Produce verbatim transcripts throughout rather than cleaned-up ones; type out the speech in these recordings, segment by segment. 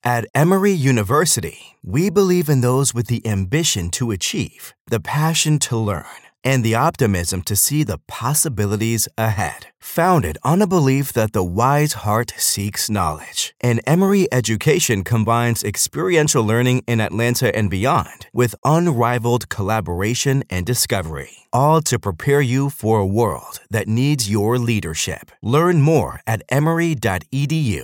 At Emory University, we believe in those with the ambition to achieve, the passion to learn, and the optimism to see the possibilities ahead. Founded on a belief that the wise heart seeks knowledge, and Emory education combines experiential learning in Atlanta and beyond with unrivaled collaboration and discovery, all to prepare you for a world that needs your leadership. Learn more at emory dot e d u.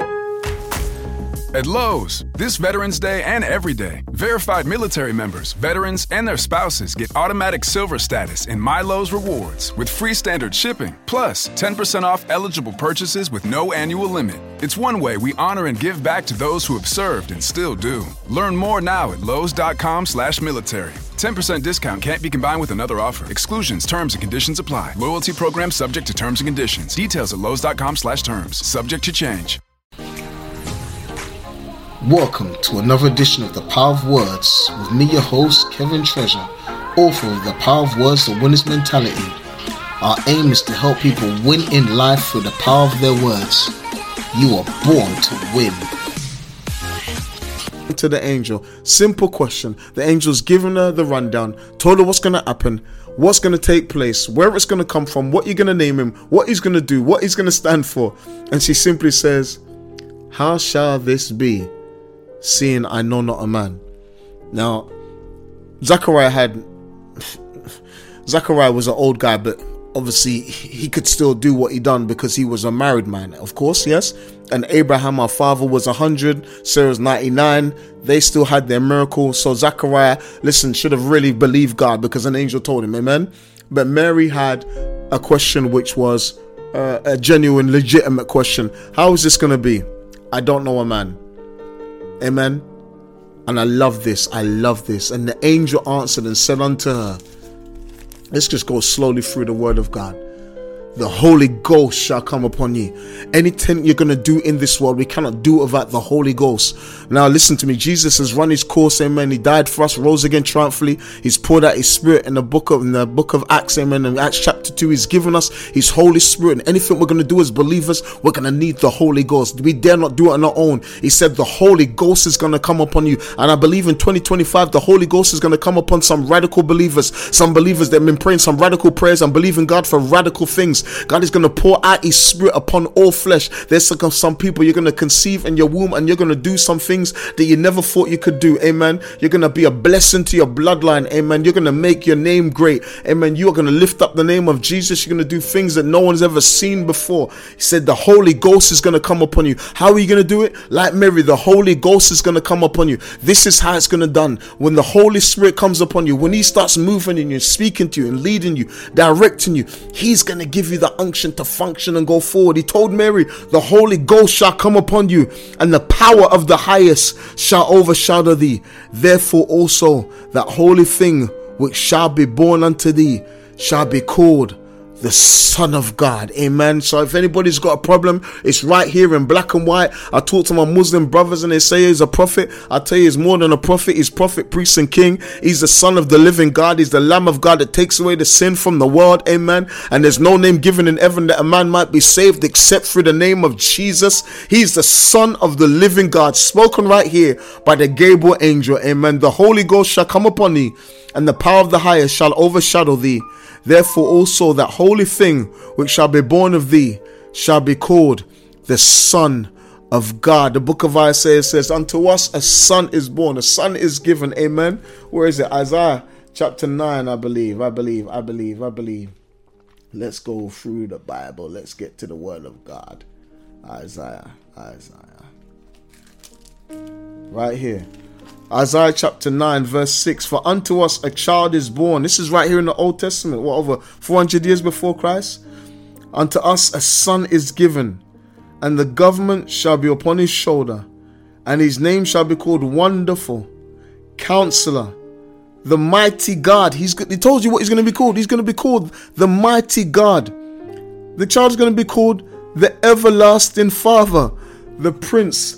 At Lowe's, this Veterans Day and every day, verified military members, veterans, and their spouses get automatic silver status in My Lowe's Rewards with free standard shipping, plus ten percent off eligible purchases with no annual limit. It's one way we honor and give back to those who have served and still do. Learn more now at lowes.com slash military. ten percent discount can't be combined with another offer. Exclusions, terms, and conditions apply. Loyalty program subject to terms and conditions. Details at lowes.com slash terms. Subject to change. Welcome to another edition of The Power of Words with me, your host, Kevin Treasure, author of The Power of Words, The Winner's Mentality. Our aim is to help people win in life through the power of their words. You are born to win. To the angel, simple question. The angel's given her the rundown, told her what's going to happen, what's going to take place, where it's going to come from, what you're going to name him, what he's going to do, what he's going to stand for. And she simply says, "How shall this be, seeing I know not a man?" Now, Zachariah had Zachariah was an old guy, but obviously he could still do what he done because he was a married man, of course, yes. And Abraham, our father, was one hundred, Sarah's ninety-nine. They still had their miracle. So Zachariah, listen, should have really believed God because an angel told him, amen. But Mary had a question which was uh, a genuine, legitimate question. How is this going to be? I don't know a man. Amen. And I love this. I love this. And the angel answered and said unto her, let's just go slowly through the word of God. The Holy Ghost shall come upon you. Anything you're going to do in this world, we cannot do without the Holy Ghost. Now listen to me. Jesus has run his course, amen. He died for us, rose again triumphantly. He's poured out his spirit in the book of in the book of Acts, amen. In Acts chapter two, he's given us his Holy Spirit. And anything we're going to do as believers, we're going to need the Holy Ghost. We dare not do it on our own. He said the Holy Ghost is going to come upon you. And I believe in twenty twenty-five, the Holy Ghost is going to come upon some radical believers, some believers that have been praying some radical prayers and believing God for radical things. God is going to pour out his spirit upon all flesh. There's some people you're going to conceive in your womb and you're going to do some things that you never thought you could do. Amen. You're going to be a blessing to your bloodline. Amen. You're going to make your name great. Amen. You are going to lift up the name of Jesus. You're going to do things that no one's ever seen before. He said the Holy Ghost is going to come upon you. How are you going to do it? Like Mary, the Holy Ghost is going to come upon you. This is how it's going to be done. When the Holy Spirit comes upon you, when he starts moving in you, speaking to you and leading you, directing you, he's going to give you the unction to function and go forward. He told Mary, the Holy Ghost shall come upon you, and the power of the highest shall overshadow thee. Therefore also that holy thing which shall be born unto thee shall be called the Son of God. Amen. So if anybody's got a problem, it's right here in black and white. I talk to my Muslim brothers and they say he's a prophet. I tell you, he's more than a prophet. He's prophet, priest, and king. He's the Son of the living God. He's the Lamb of God that takes away the sin from the world. Amen. And there's no name given in heaven that a man might be saved except through the name of Jesus. He's the Son of the living God, spoken right here by the Gabriel angel. Amen. The Holy Ghost shall come upon thee, and the power of the highest shall overshadow thee. Therefore also that holy thing which shall be born of thee shall be called the Son of God. The book of Isaiah says, unto us a son is born, a son is given. Amen. Where is it? Isaiah chapter nine, I believe, I believe, I believe, I believe. Let's go through the Bible. Let's get to the word of God. Isaiah, Isaiah. Right here. Isaiah chapter nine verse six, for unto us a child is born. This is right here in the Old Testament, what, over four hundred years before Christ? Unto us a son is given, and the government shall be upon his shoulder, and his name shall be called Wonderful, Counselor, the Mighty God. He's, he told you what he's going to be called. He's going to be called the Mighty God. The child is going to be called the Everlasting Father, the Prince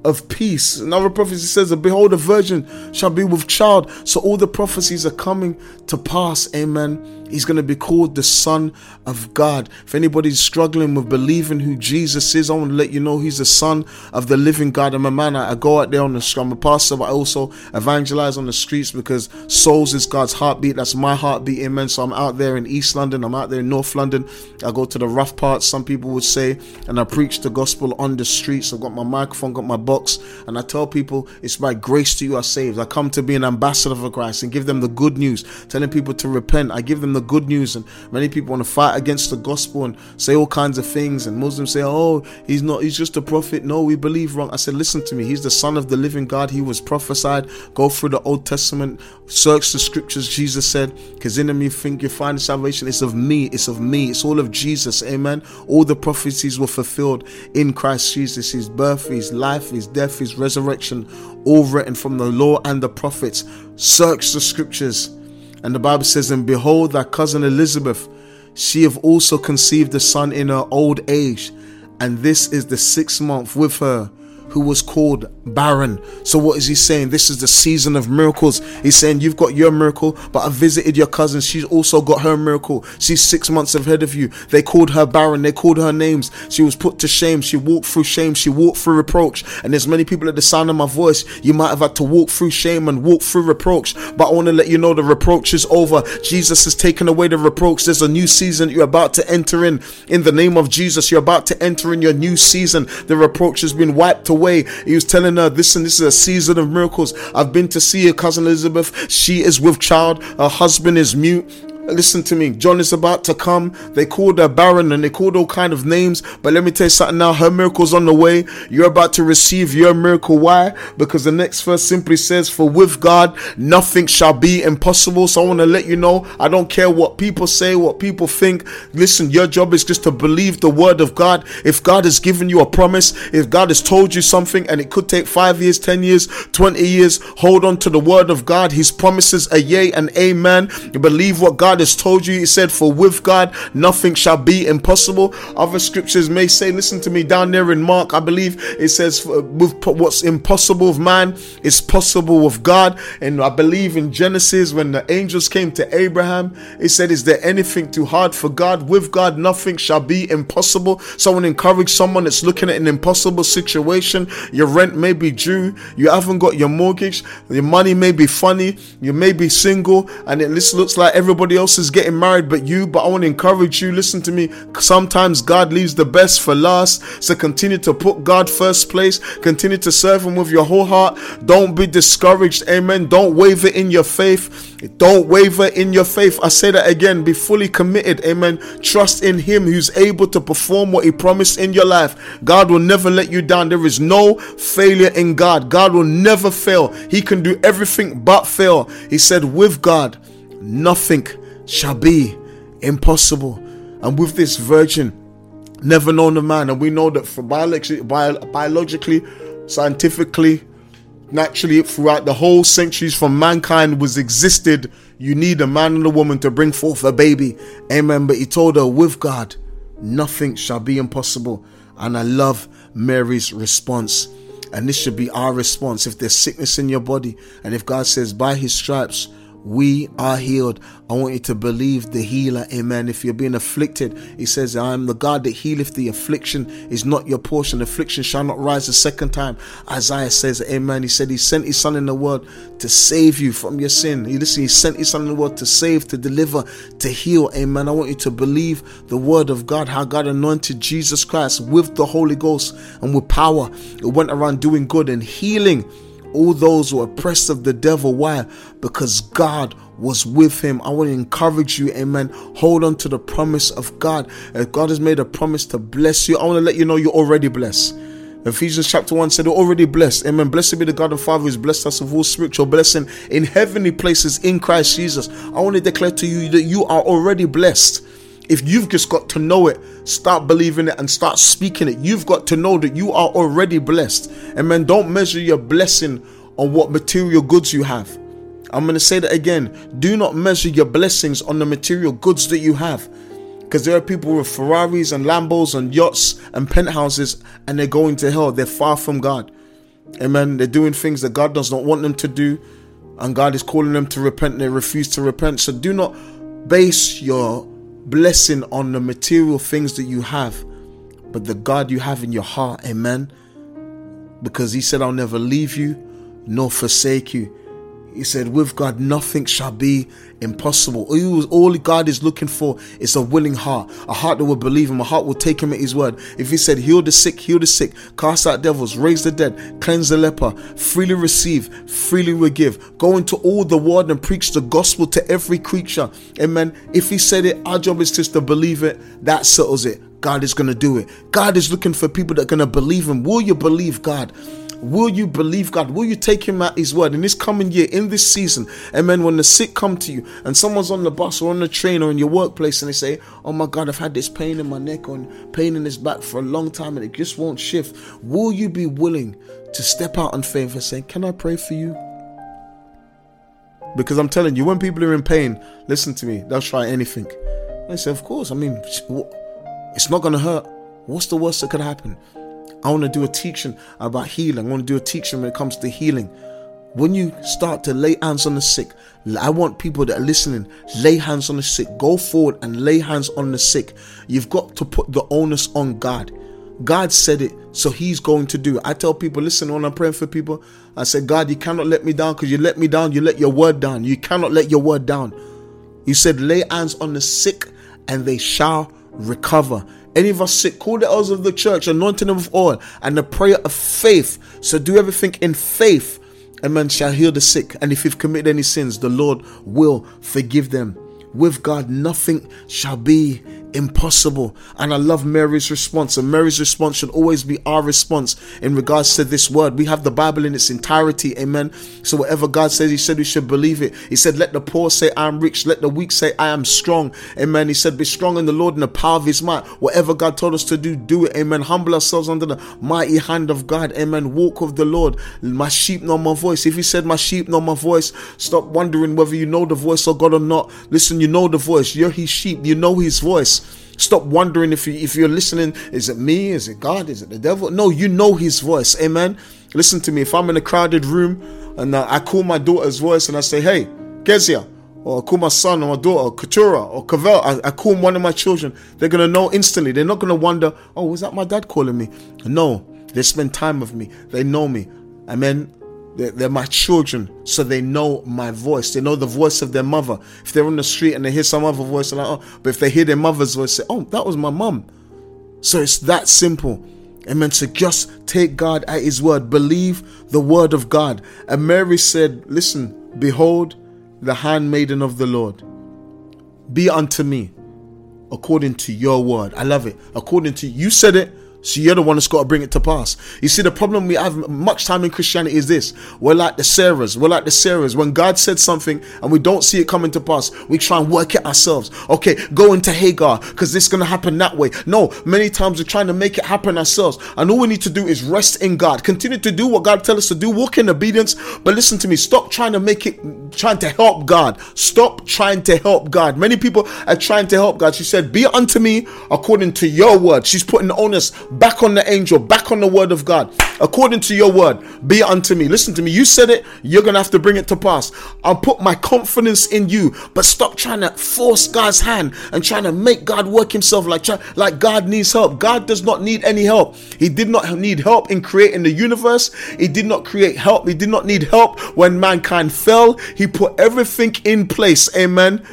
of peace. Another prophecy says, behold, a virgin shall be with child. So all the prophecies are coming to pass. Amen. He's going to be called the Son of God. If anybody's struggling with believing who Jesus is, I want to let you know he's the Son of the living God. I'm a man. I go out there on the street. I'm a pastor, but I also evangelize on the streets because souls is God's heartbeat. That's my heartbeat. Amen. So I'm out there in East London. I'm out there in North London. I go to the rough parts, some people would say, and I preach the gospel on the streets. I've got my microphone, got my box, and I tell people it's by grace to you are saved. I come to be an ambassador for Christ and give them the good news, telling people to repent. I give them the good news, and many people want to fight against the gospel and say all kinds of things, and Muslims say, oh, he's not, he's just a prophet. No, we believe wrong. I said, listen to me, he's the Son of the living God. He was prophesied. Go through the Old Testament, search the scriptures. Jesus said, because in me think you find salvation. It's of me, it's of me, it's all of Jesus. Amen. All the prophecies were fulfilled in Christ Jesus. His birth, his life, his death, his resurrection, all written from the law and the prophets. Search the scriptures. And the Bible says, and behold, thy cousin Elizabeth, she have also conceived a son in her old age, and this is the sixth month with her, who was called barren. So what is he saying? This is the season of miracles. He's saying, you've got your miracle, but I visited your cousin. She's also got her miracle. She's six months ahead of you. They called her barren. They called her names. She was put to shame. She walked through shame. She walked through reproach. And there's many people at the sound of my voice, you might have had to walk through shame and walk through reproach. But I want to let you know the reproach is over. Jesus has taken away the reproach. There's a new season you're about to enter in. In the name of Jesus, you're about to enter in your new season. The reproach has been wiped away. He was telling her, listen, this is a season of miracles. I've been to see her cousin Elizabeth. She is with child. Her husband is mute. Listen to me, John is about to come. They called her barren and they called all kind of names, but let me tell you something now, her miracle's on the way. You're about to receive your miracle. Why? Because the next verse simply says, for with God nothing shall be impossible. So I want to let you know, I don't care what people say, what people think. Listen, your job is just to believe the word of God. If God has given you a promise, if God has told you something, and it could take five years, ten years, twenty years, hold on to the word of God. His promises are yea and amen. You believe what God has told you. He said, for with God nothing shall be impossible. Other scriptures may say, listen to me, down there in Mark, I believe it says, with what's impossible with man is possible with God. And I believe in Genesis, when the angels came to Abraham, it said, is there anything too hard for God? With God nothing shall be impossible. So I want to encourage someone that's looking at an impossible situation. Your rent may be due, you haven't got your mortgage, your money may be funny, you may be single, and it looks like everybody else is getting married but you. But I want to encourage you, listen to me, sometimes God leaves the best for last. So continue to put God first place, continue to serve him with your whole heart. Don't be discouraged. Amen. Don't waver in your faith. Don't waver in your faith. I say that again, be fully committed. Amen. Trust in him who's able to perform what he promised in your life. God will never let you down. There is no failure in God. God will never fail. He can do everything but fail. He said, with God nothing shall be impossible. And with this virgin, never known a man, and we know that for biologically, bio, biologically, scientifically, naturally, throughout the whole centuries from mankind was existed, you need a man and a woman to bring forth a baby. Amen. But he told her, with God nothing shall be impossible. And I love Mary's response, and this should be our response. If there's sickness in your body, and if God says by his stripes we are healed, I want you to believe the healer. Amen. If you're being afflicted, he says, I am the God that healeth thee. Affliction is not your portion. Affliction shall not rise a second time. Isaiah says, amen. He said he sent his son in the world to save you from your sin. He, listen, he sent his son in the world to save, to deliver, to heal. Amen. I want you to believe the word of God, how God anointed Jesus Christ with the Holy Ghost and with power. It went around doing good and healing all those who are oppressed of the devil. Why? Because God was with him. I want to encourage you, amen. Hold on to the promise of God. If God has made a promise to bless you, I want to let you know you're already blessed. Ephesians chapter one said, we're already blessed. Amen. Blessed be the God and Father who has blessed us with all spiritual blessing in heavenly places in Christ Jesus. I want to declare to you that you are already blessed. If you've just got to know it, start believing it and start speaking it. You've got to know that you are already blessed. Amen. Don't measure your blessing on what material goods you have. I'm going to say that again. Do not measure your blessings on the material goods that you have. Because there are people with Ferraris and Lambos and yachts and penthouses, and they're going to hell. They're far from God. Amen. They're doing things that God does not want them to do, and God is calling them to repent. They refuse to repent. So do not base your blessing on the material things that you have, but the God you have in your heart. Amen. Because he said, I'll never leave you nor forsake you. He said, with God, nothing shall be impossible. All God is looking for is a willing heart, a heart that will believe him, a heart will take him at his word. If he said, heal the sick, heal the sick, cast out devils, raise the dead, cleanse the leper, freely receive, freely will give. Go into all the world and preach the gospel to every creature. Amen. If he said it, our job is just to believe it. That settles it. God is going to do it. God is looking for people that are going to believe him. Will you believe God? Will you believe God? Will you take him at his word in this coming year, in this season? Amen. When the sick come to you and someone's on the bus or on the train or in your workplace and they say, oh my God, I've had this pain in my neck or pain in this back for a long time and it just won't shift. Will you be willing to step out in faith and say, can I pray for you? Because I'm telling you, when people are in pain, listen to me, they'll try anything. I say, of course, I mean, it's not going to hurt. What's the worst that could happen? I want to do a teaching about healing. I want to do a teaching when it comes to healing. When you start to lay hands on the sick, I want people that are listening, lay hands on the sick. Go forward and lay hands on the sick. You've got to put the onus on God. God said it, so he's going to do it. I tell people, listen, when I'm praying for people, I say, God, you cannot let me down, because you let me down, you let your word down. You cannot let your word down. You said, lay hands on the sick and they shall recover. Any of us sick, call the elders of the church, anointing them with oil and the prayer of faith. So do everything in faith, and man shall heal the sick. And if you've committed any sins, the Lord will forgive them. With God, nothing shall be impossible. And I love Mary's response, and Mary's response should always be our response in regards to this word. We have the Bible in its entirety, amen. So whatever God says, he said we should believe it. He said, let the poor say I am rich, let the weak say I am strong, amen. He said, be strong in the Lord and the power of his might. Whatever God told us to do, do it, amen. Humble ourselves under the mighty hand of God, amen. Walk with the Lord. My sheep know my voice. If he said my sheep know my voice, stop wondering whether you know the voice of God or not. Listen, you know the voice. You're his sheep. You know his voice. Stop wondering if you if you're listening, is it me? Is it God? Is it the devil? No, you know his voice. Amen. Listen to me. If I'm in a crowded room and uh, I call my daughter's voice and I say, hey, Kezia, or I call my son or my daughter, Katura or Cavell, I, I call one of my children, they're going to know instantly. They're not going to wonder, oh, was that my dad calling me? No, they spend time with me. They know me. Amen. They're, they're my children, so they know my voice. They know the voice of their mother. If they're on the street and they hear some other voice, they're like, oh, but if they hear their mother's voice, say, oh, that was my mum. So it's that simple. Amen. So just take God at his word. Believe the word of God. And Mary said, listen, behold, the handmaiden of the Lord. Be unto me according to your word. I love it. According to you said it. So you're the one that's got to bring it to pass. You see, the problem we have much time in Christianity is this. We're like the Sarahs. We're like the Sarahs. When God said something and we don't see it coming to pass, we try and work it ourselves. Okay, go into Hagar because this is going to happen that way. No, many times we're trying to make it happen ourselves. And all we need to do is rest in God. Continue to do what God tells us to do. Walk in obedience. But listen to me. Stop trying to make it, trying to help God. Stop trying to help God. Many people are trying to help God. She said, be unto me according to your word. She's putting the onus back on the angel, back on the word of God. According to your word, be unto me. Listen to me. You said it. You're going to have to bring it to pass. I'll put my confidence in you, but stop trying to force God's hand and trying to make God work himself like, try, like God needs help. God does not need any help. He did not need help in creating the universe. He did not create help. He did not need help when mankind fell. He put everything in place. Amen.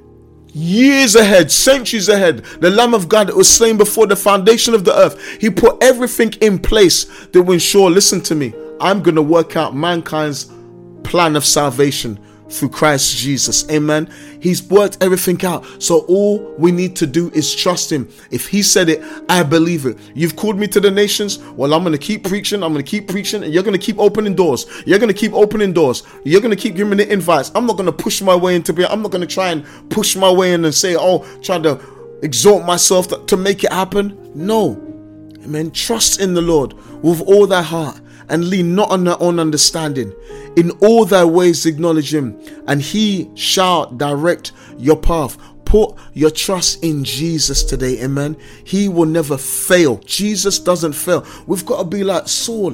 Years ahead, centuries ahead, the Lamb of God that was slain before the foundation of the earth, he put everything in place that will ensure, listen to me, I'm going to work out mankind's plan of salvation through Christ Jesus. Amen. He's worked everything out. So all we need to do is trust him. If he said it, I believe it. You've called me to the nations. Well, I'm going to keep preaching. I'm going to keep preaching. And you're going to keep opening doors. You're going to keep opening doors. You're going to keep giving me the invites. I'm not going to push my way into it. I'm not going to try and push my way in and say, oh, try to exalt myself to, to make it happen. No. Amen. Trust in the Lord with all thy heart and lean not on thy own understanding. In all thy ways acknowledge him, and he shall direct your path. Put your trust in Jesus today, amen. He will never fail. Jesus doesn't fail. We've got to be like Saul.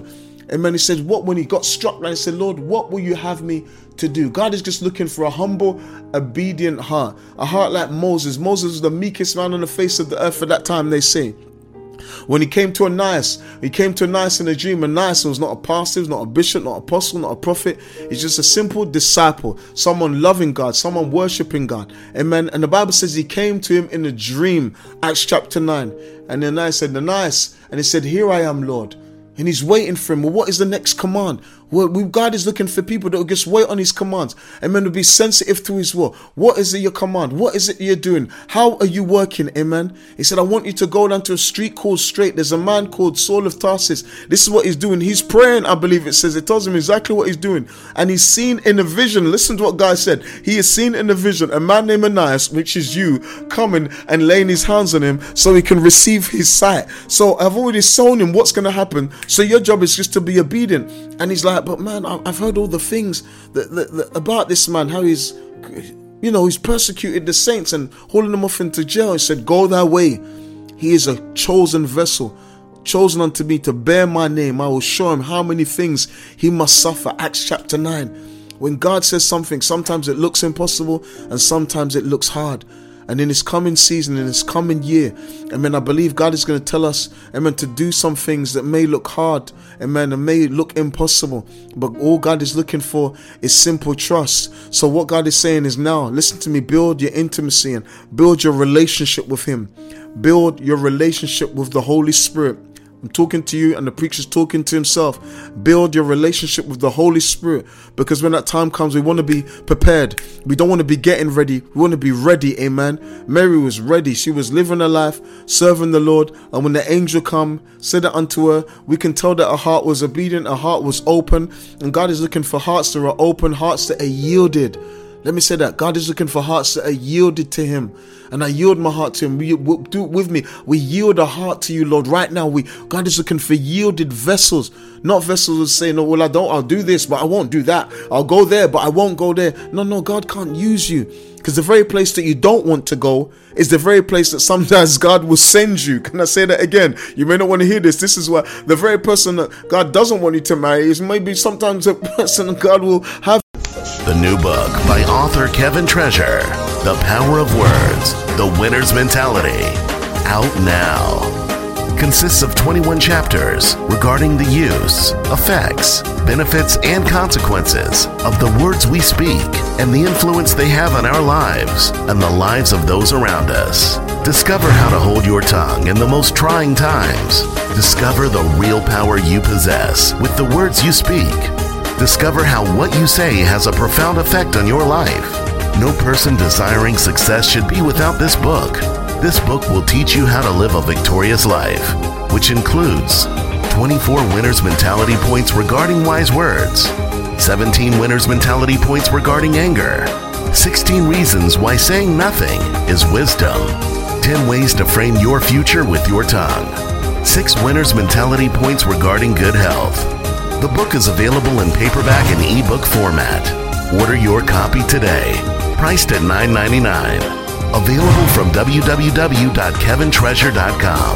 Amen. He said, what, when he got struck down, he said, Lord, what will you have me to do? God is just looking for a humble, obedient heart. A heart like Moses. Moses was the meekest man on the face of the earth at that time, they say. When he came to Ananias, he came to Ananias in a dream. Ananias was not a pastor, he was not a bishop, not an apostle, not a prophet. He's just a simple disciple, someone loving God, someone worshiping God. Amen. And the Bible says he came to him in a dream, Acts chapter nine. And Ananias said, Ananias, and he said, here I am, Lord. And he's waiting for him. Well, what is the next command? Well, God is looking for people that will just wait on his commands. Amen. To be sensitive to his will. What is it your command? What is it you're doing? How are you working? Amen. He said, I want you to go down to a street called Straight. There's a man called Saul of Tarsus. This is what he's doing. He's praying, I believe it says. It tells him exactly what he's doing. And he's seen in a vision. Listen to what God said. He is seen in a vision a man named Ananias, which is you, coming and laying his hands on him so he can receive his sight. So I've already shown him what's going to happen. So your job is just to be obedient. And he's like, but man, I've heard all the things that, that, that about this man, how he's, you know, he's persecuted the saints and hauling them off into jail. He said, go thy way. He is a chosen vessel, chosen unto me to bear my name. I will show him how many things he must suffer. Acts chapter nine. When God says something, sometimes it looks impossible and sometimes it looks hard. And in this coming season, in this coming year, amen, I believe God is going to tell us, amen, to do some things that may look hard, amen, and may look impossible. But all God is looking for is simple trust. So what God is saying is now, listen to me, build your intimacy and build your relationship with Him. Build your relationship with the Holy Spirit. I'm talking to you and the preacher's talking to himself. Build your relationship with the Holy Spirit, because when that time comes, we want to be prepared. We don't want to be getting ready. We want to be ready. Amen. Mary was ready. She was living her life, serving the Lord. And when the angel come, said it unto her, we can tell that her heart was obedient. Her heart was open. And God is looking for hearts that are open, hearts that are yielded. Let me say that. God is looking for hearts that are yielded to Him. And I yield my heart to Him. We, we, do it with me. We yield our heart to you, Lord. Right now, we God is looking for yielded vessels. Not vessels that say, no, well, I don't, I'll do this, but I won't do that. I'll go there, but I won't go there. No, no, God can't use you. Because the very place that you don't want to go is the very place that sometimes God will send you. Can I say that again? You may not want to hear this. This is why the very person that God doesn't want you to marry is maybe sometimes a person that God will have. The new book by author Kevin Treasure, The Power of Words, The Winner's Mentality, out now. Consists of twenty-one chapters regarding the use, effects, benefits, and consequences of the words we speak and the influence they have on our lives and the lives of those around us. Discover how to hold your tongue in the most trying times. Discover the real power you possess with the words you speak. Discover how what you say has a profound effect on your life. No person desiring success should be without this book. This book will teach you how to live a victorious life, which includes twenty-four winner's mentality points regarding wise words, seventeen winner's mentality points regarding anger, sixteen reasons why saying nothing is wisdom, ten ways to frame your future with your tongue, six winner's mentality points regarding good health. The book is available in paperback and ebook format. Order your copy today. Priced at nine ninety-nine. Available from w w w dot kevin treasure dot com,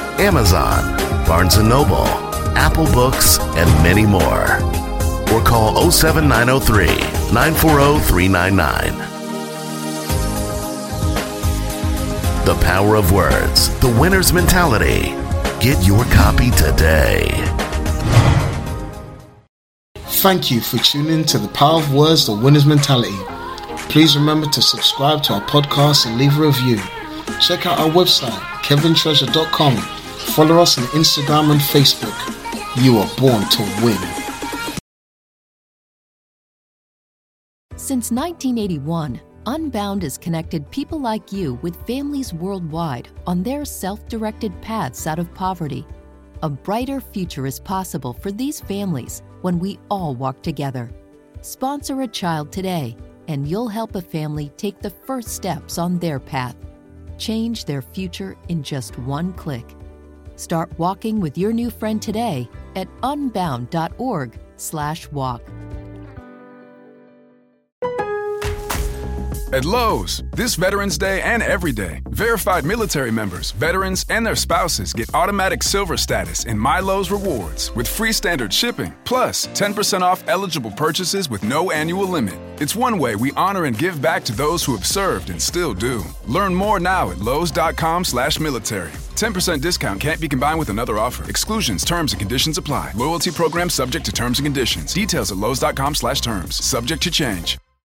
Amazon, Barnes and Noble, Apple Books, and many more. Or call oh seven nine oh three, nine four oh, three nine nine. The Power of Words, The Winner's Mentality. Get your copy today. Thank you for tuning in to The Power of Words, The Winner's Mentality. Please remember to subscribe to our podcast and leave a review. Check out our website, kevin treasure dot com. Follow us on Instagram and Facebook. You are born to win. Since nineteen eighty-one, Unbound has connected people like you with families worldwide on their self-directed paths out of poverty. A brighter future is possible for these families when we all walk together. Sponsor a child today, and you'll help a family take the first steps on their path. Change their future in just one click. Start walking with your new friend today at unbound dot org slash walk. At Lowe's, this Veterans Day and every day, verified military members, veterans, and their spouses get automatic silver status in My Lowe's Rewards with free standard shipping, plus ten percent off eligible purchases with no annual limit. It's one way we honor and give back to those who have served and still do. Learn more now at lowes.com slash military. ten percent discount can't be combined with another offer. Exclusions, terms, and conditions apply. Loyalty program subject to terms and conditions. Details at lowes.com slash terms. Subject to change.